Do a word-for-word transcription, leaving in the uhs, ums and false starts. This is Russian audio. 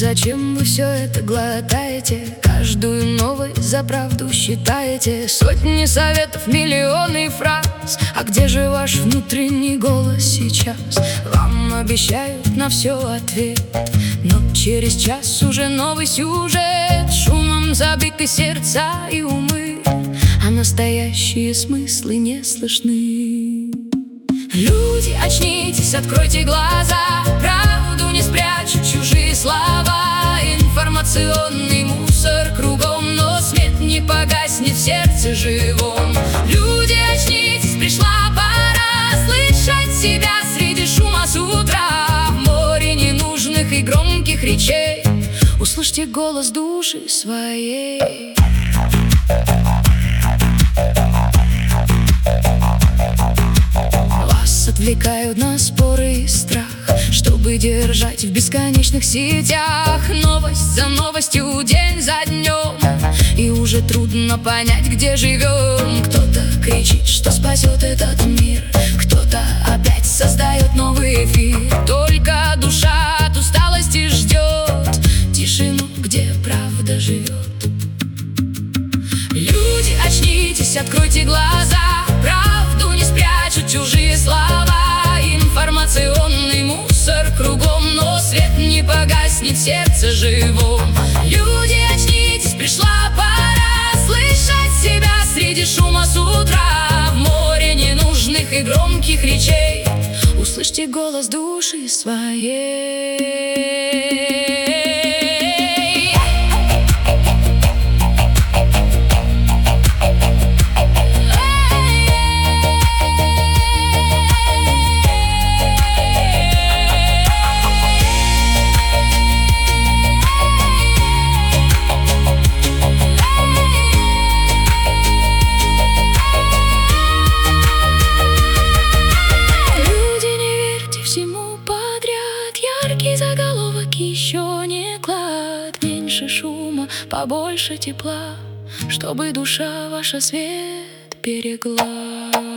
Зачем вы все это глотаете? Каждую новость за правду считаете? Сотни советов, миллионы фраз. А где же ваш внутренний голос сейчас? Вам обещают на все ответ, но через час уже новый сюжет. Шумом забиты сердца и умы, а настоящие смыслы не слышны. Люди, очнитесь, откройте глаза. Правду не спрячут чужие слова. Информационный мусор кругом, но свет не погаснет в сердце живом. Люди, очнитесь, пришла пора слышать себя среди шума с утра. В море ненужных и громких речей услышьте голос души своей. Отвлекают на споры и страх, чтобы держать в бесконечных сетях. Новость за новостью, день за днем, и уже трудно понять, где живем. Кто-то кричит, что спасет этот мир, кто-то опять создает новый эфир. Только душа от усталости ждет тишину, где правда живет. Люди, очнитесь, откройте глаза. Правду не спрячут чужие слова. Информационный мусор кругом, но свет не погаснет в сердце живом. Люди, очнитесь, пришла пора слышать себя среди шума с утра. В море ненужных и громких речей услышьте голос души своей. Яркий заголовок еще не клад. Меньше шума, побольше тепла, чтобы душа ваша свет берегла.